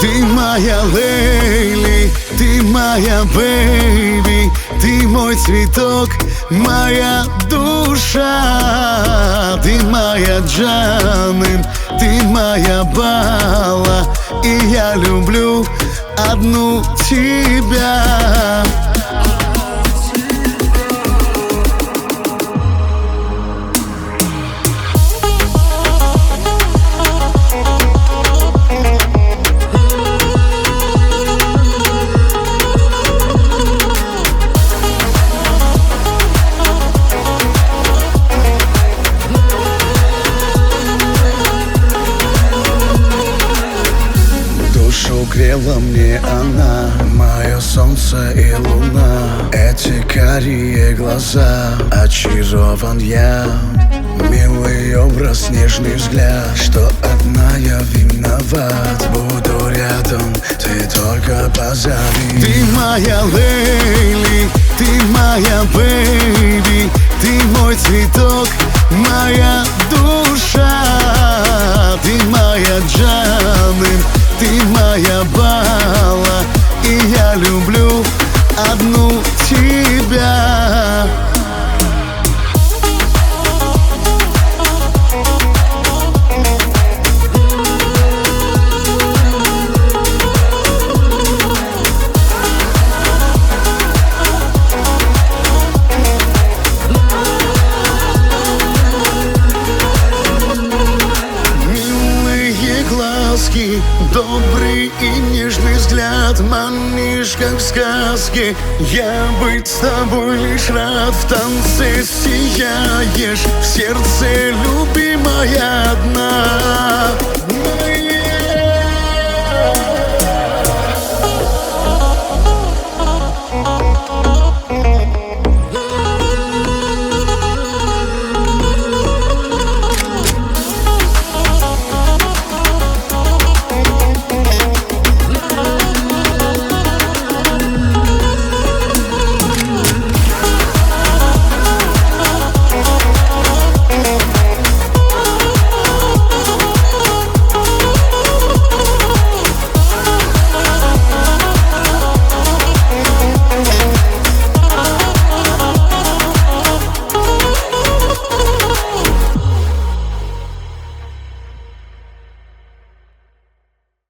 Ты моя Лейли, ты моя бэйби, ты мой цветок, моя душа. Ты моя Джанын, ты моя Бала, и я люблю одну тебя. Душу грела мне она, мое солнце и луна. Эти карие глаза, очарован я. Милый образ, нежный взгляд, что одна я виноват. Буду рядом, ты только позови. Ты моя Лейли, ты моя бэйби, ты мой цветок, моя душа. Ты моя Джанын, ты моя Бала, и я люблю одну тебя. Добрый и нежный взгляд, манишь, как в сказке. Я быть с тобой лишь рад, в танце сияешь, в сердце любишь.